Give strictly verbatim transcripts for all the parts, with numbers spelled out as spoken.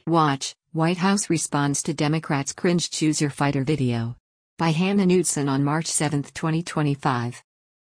Watch, White House responds to Democrats' cringe Choose Your Fighter video. By Hannah Knudsen on March seventh, twenty twenty-five.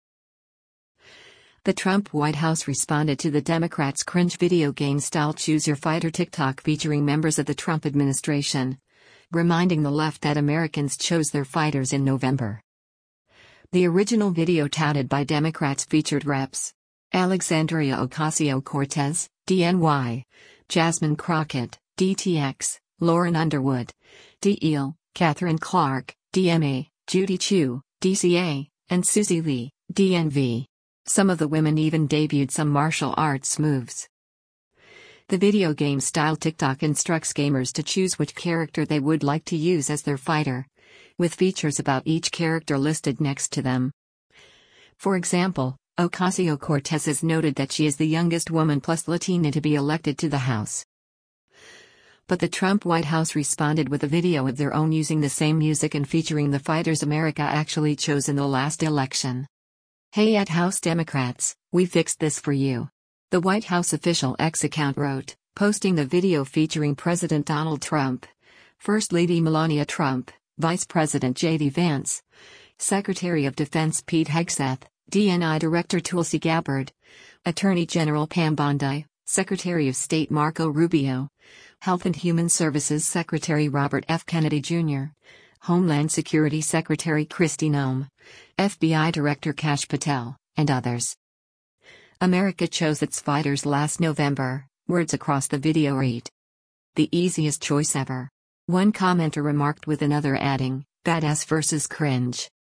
The Trump White House responded to the Democrats' cringe video game-style Choose Your Fighter TikTok featuring members of the Trump administration, reminding the left that Americans chose their fighters in November. The original video touted by Democrats featured Reps Alexandria Ocasio-Cortez, D N Y, Jasmine Crockett, D T X, Lauren Underwood, D L, Catherine Clark, D M A, Judy Chu, D C A, and Susie Lee, D N V. Some of the women even debuted some martial arts moves. The video game-style TikTok instructs gamers to choose which character they would like to use as their fighter, with features about each character listed next to them. For example, Ocasio-Cortez has noted that she is the youngest woman plus Latina to be elected to the House. But the Trump White House responded with a video of their own using the same music and featuring the fighters America actually chose in the last election. Hey at House Democrats, we fixed this for you. The White House official X account wrote, posting the video featuring President Donald Trump, First Lady Melania Trump, Vice President J D Vance, Secretary of Defense Pete Hegseth, D N I Director Tulsi Gabbard, Attorney General Pam Bondi, Secretary of State Marco Rubio, Health and Human Services Secretary Robert F. Kennedy Junior, Homeland Security Secretary Kristi Noem, F B I Director Kash Patel, and others. America chose its fighters last November, words across the video read. The easiest choice ever. One commenter remarked with another adding, badass versus cringe.